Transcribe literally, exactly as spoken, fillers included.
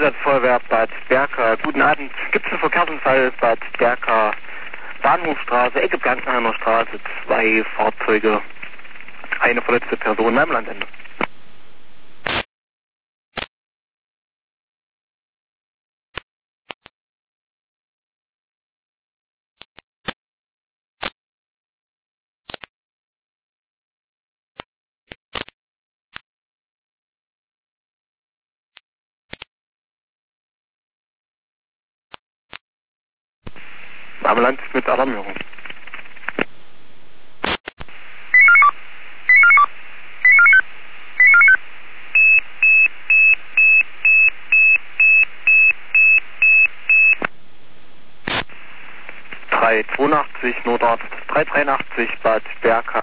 Einsatzfeuerwehr Bad Berka. Guten Abend. Gibt es einen Verkehrsunfall Bad Berka, Bahnhofstraße, Ecke Blankenheimer Straße, zwei Fahrzeuge, eine verletzte Person am Landende. Ambulanz mit Alarmierung. drei zweiundachtzig Notarzt drei dreiundachtzig Bad Berka.